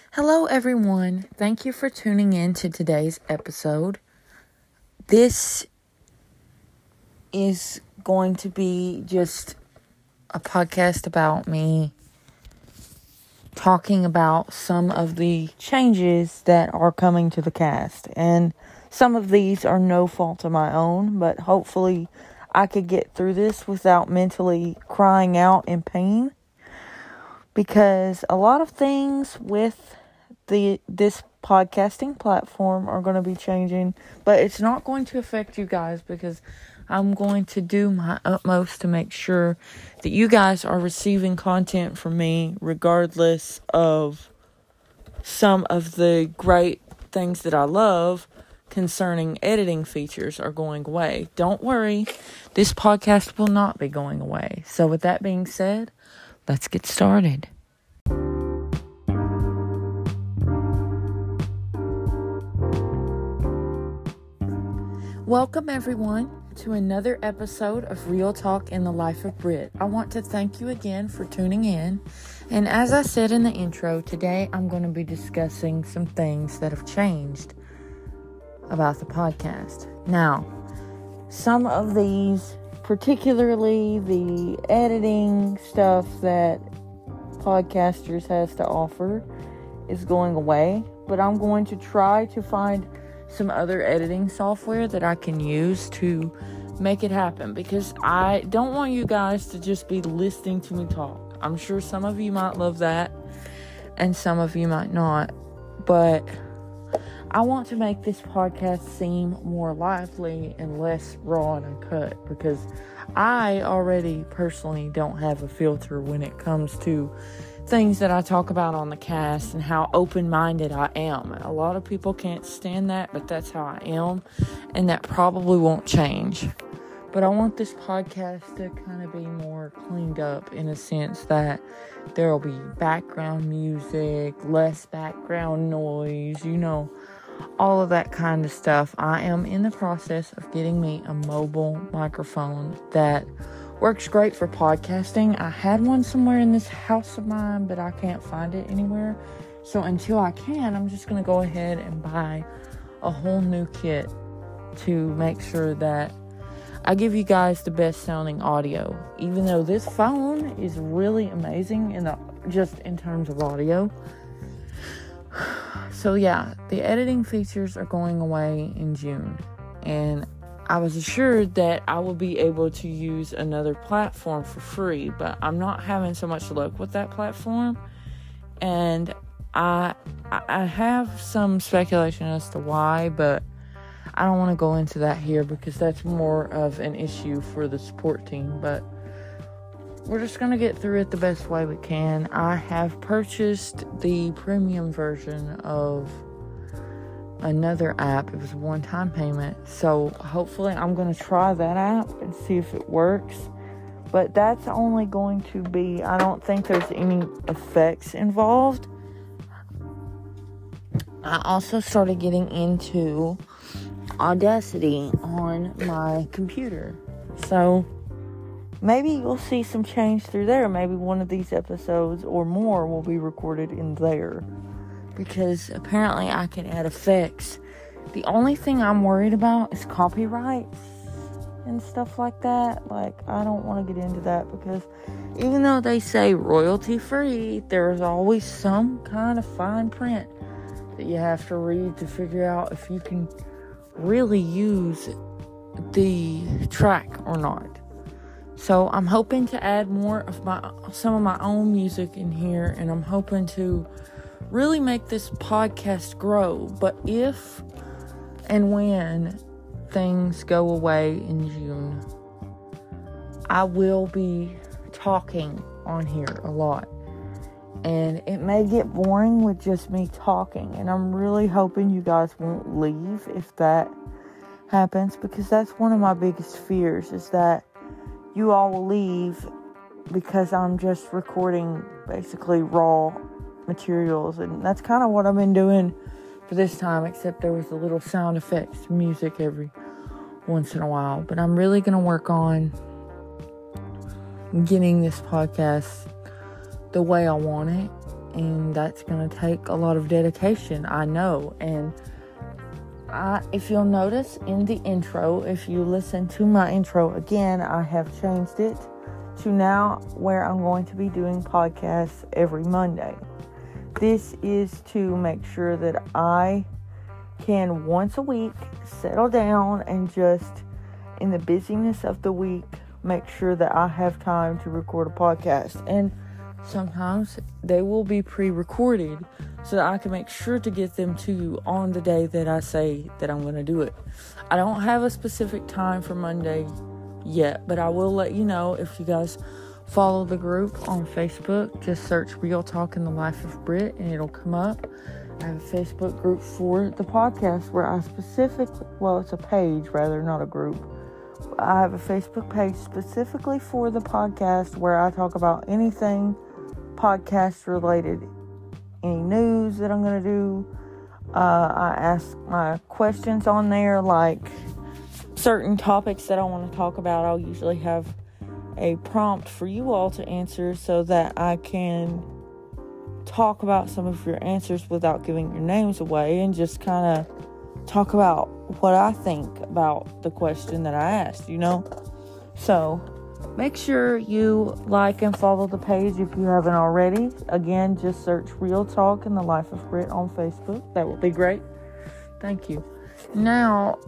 Hello, everyone. Thank you for tuning in to today's episode. This is going to be just a podcast about me talking about some of the changes that are coming to the cast. And some of these are no fault of my own, but hopefully I could get through this without mentally crying out in pain. Because a lot of things with this podcasting platform are going to be changing, but it's not going to affect you guys because I'm going to do my utmost to make sure that you guys are receiving content from me regardless of some of the great things that I love concerning editing features are going away. Don't worry, this podcast will not be going away. So with that being said, let's get started. Welcome everyone to another episode of Real Talk in the Life of Brit. I want to thank you again for tuning in. And as I said in the intro, today I'm going to be discussing some things that have changed about the podcast. Now, some of these, particularly the editing stuff that podcasters has to offer, is going away. But I'm going to try to find some other editing software that I can use to make it happen, because I don't want you guys to just be listening to me talk. I'm sure some of you might love that and some of you might not, but I want to make this podcast seem more lively and less raw and uncut, because I already personally don't have a filter when it comes to things that I talk about on the cast and how open-minded I am. A lot of people can't stand that, but that's how I am, and that probably won't change. But I want this podcast to kind of be more cleaned up in a sense that there will be background music, less background noise, all of that kind of stuff. I am in the process of getting me a mobile microphone that works great for podcasting. I had one somewhere in this house of mine, but I can't find it anywhere. So until I can, I'm just going to go ahead and buy a whole new kit to make sure that I give you guys the best sounding audio. Even though this phone is really amazing just in terms of audio. So yeah, the editing features are going away in June. And I was assured that I will be able to use another platform for free, but I'm not having so much luck with that platform. And I have some speculation as to why, but I don't want to go into that here because that's more of an issue for the support team. But we're just going to get through it the best way we can. I have purchased the premium version of another app. It was a one-time payment, so hopefully I'm going to try that app and see if it works. But that's only going to be, I don't think there's any effects involved. I also started getting into Audacity on my computer, so maybe you'll see some change through there. Maybe one of these episodes or more will be recorded in there, because apparently I can add effects. The only thing I'm worried about is copyrights and stuff like that. Like, I don't want to get into that, because even though they say royalty free, there's always some kind of fine print that you have to read to figure out if you can really use the track or not. So I'm hoping to add more of some of my own music in here, and I'm hoping to really make this podcast grow. But if and when things go away in June, I will be talking on here a lot. And it may get boring with just me talking. And I'm really hoping you guys won't leave if that happens, because that's one of my biggest fears, is that you all will leave because I'm just recording basically raw materials. And that's kind of what I've been doing for this time, except there was a little sound effects music every once in a while. But I'm really going to work on getting this podcast the way I want it, and that's going to take a lot of dedication, I know. And if you'll notice in the intro, if you listen to my intro again, I have changed it to now where I'm going to be doing podcasts every Monday. This is to make sure that I can once a week settle down and just in the busyness of the week make sure that I have time to record a podcast. And sometimes they will be pre-recorded so that I can make sure to get them to you on the day that I say that I'm going to do it. I don't have a specific time for Monday yet, but I will let you know. If you guys follow the group on Facebook, just search Real Talk in the Life of Brit and it'll come up. I have a Facebook group for the podcast where I it's a page rather, not a group. I have a Facebook page specifically for the podcast where I talk about anything podcast related, any news that I'm going to do. I ask my questions on there, like certain topics that I want to talk about. I'll usually have a prompt for you all to answer so that I can talk about some of your answers without giving your names away, and just kind of talk about what I think about the question that I asked, So make sure you like and follow the page if you haven't already. Again, just search Real Talk in the Life of Brit on Facebook. That would be great. Thank you. Now,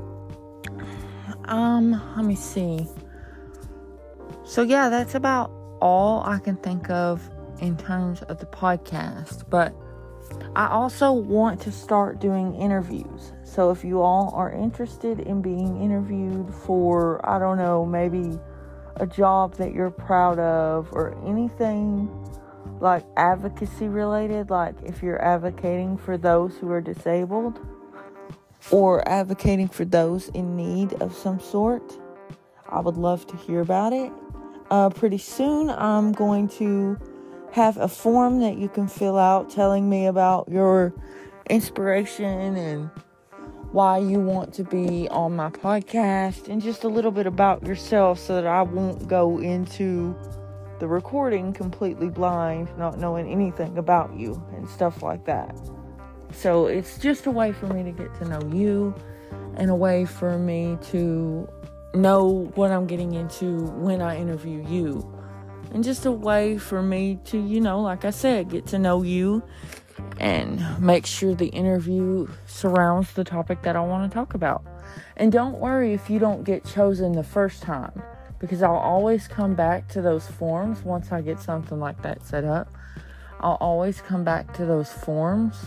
let me see. So yeah, that's about all I can think of in terms of the podcast. But I also want to start doing interviews. So if you all are interested in being interviewed for, maybe a job that you're proud of, or anything like advocacy related, like if you're advocating for those who are disabled or advocating for those in need of some sort, I would love to hear about it. Pretty soon I'm going to have a form that you can fill out telling me about your inspiration and why you want to be on my podcast, and just a little bit about yourself so that I won't go into the recording completely blind, not knowing anything about you and stuff like that. So it's just a way for me to get to know you, and a way for me to know what I'm getting into when I interview you. And just a way for me to, like I said, get to know you and make sure the interview surrounds the topic that I want to talk about. And don't worry if you don't get chosen the first time, because I'll always come back to those forms once I get something like that set up. I'll always come back to those forms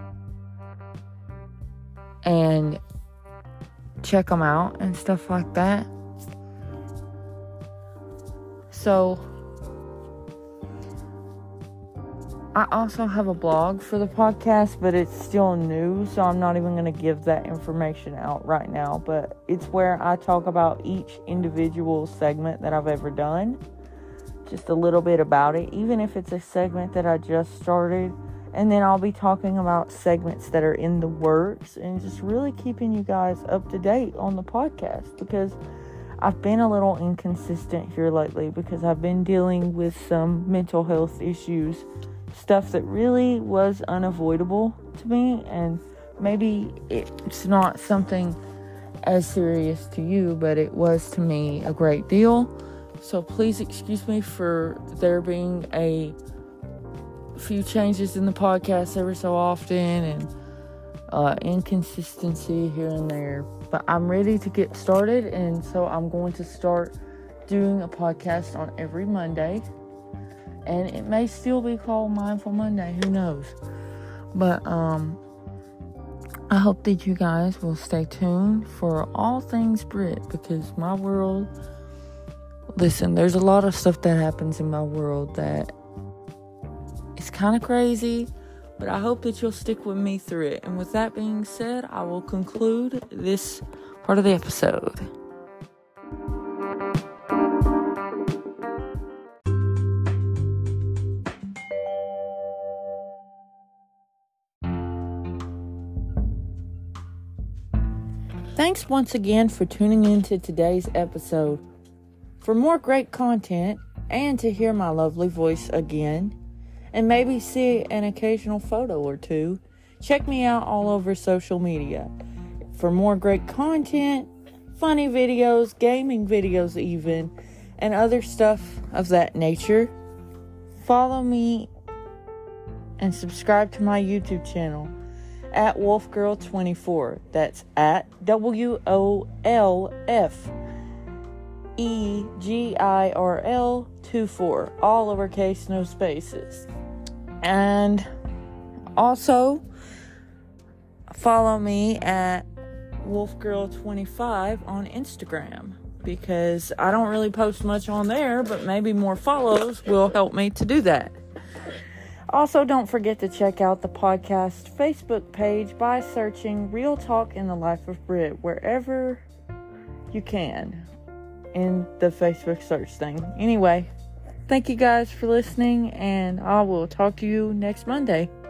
and check them out and stuff like that. So I also have a blog for the podcast, but it's still new, so I'm not even going to give that information out right now. But it's where I talk about each individual segment that I've ever done, just a little bit about it, even if it's a segment that I just started. And then I'll be talking about segments that are in the works, and just really keeping you guys up to date on the podcast, because I've been a little inconsistent here lately because I've been dealing with some mental health issues, stuff that really was unavoidable to me, and maybe it's not something as serious to you, but it was to me a great deal. So please excuse me for there being a few changes in the podcast every so often, and inconsistency here and there. But I'm ready to get started, and so I'm going to start doing a podcast on every Monday. And it may still be called Mindful Monday, who knows. But I hope that you guys will stay tuned for all things Brit, because my world, listen, there's a lot of stuff that happens in my world that is kind of crazy, but I hope that you'll stick with me through it. And with that being said, I will conclude this part of the episode. Thanks once again for tuning in to today's episode. For more great content and to hear my lovely voice again, and maybe see an occasional photo or two. Check me out all over social media for more great content, funny videos, gaming videos even, and other stuff of that nature. Follow me and subscribe to my YouTube channel at WolfGirl24. That's at WOLFEGIRL24. All lowercase, no spaces. And also follow me at WolfGirl25 on Instagram, because I don't really post much on there, but maybe more follows will help me to do that. Also, don't forget to check out the podcast Facebook page by searching Real Talk in the Life of Brit wherever you can in the Facebook search thing. Anyway, thank you guys for listening, and I will talk to you next Monday.